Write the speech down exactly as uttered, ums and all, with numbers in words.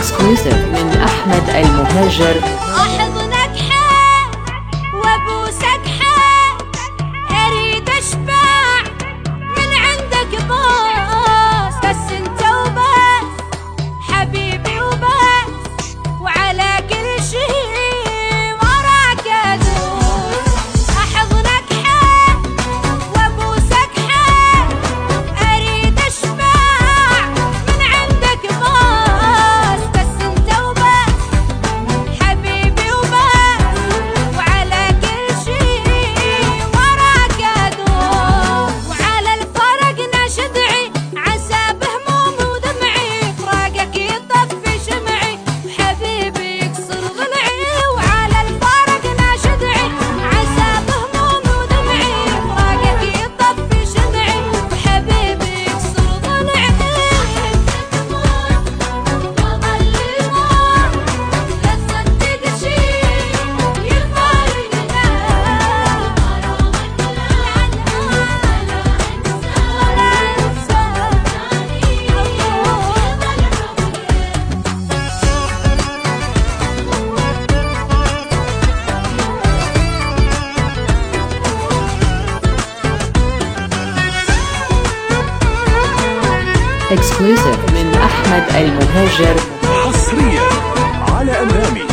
اكسكلوسيف من أحمد المهاجر. أحضنك حال وأبوسك حال، أريد أشبع من عندك باص، بس أنت وبس حبيبي وبس، وعلى كل شي وراك أدوس. أحضنك حال وأبوسك حال، أريد أشبع من عندك باص، بس أنت وبس حبيبي وبس، وعلى كل شي وراك أدوس. وعلى الفرق نشدعي عسى بهموم ودمعي، فراقك يطفي شمعي وحبيبي يكسر ضلعي. وعلى الفرق نشدعي عسى بهموم ودمعي، فراقك يطفي شمعي وحبيبي يكسر ضلعي. وظل الموت لا تصدق شي يفارقنا، اكسكلوسيف من أحمد المهاجر. حصريا على أنغامي.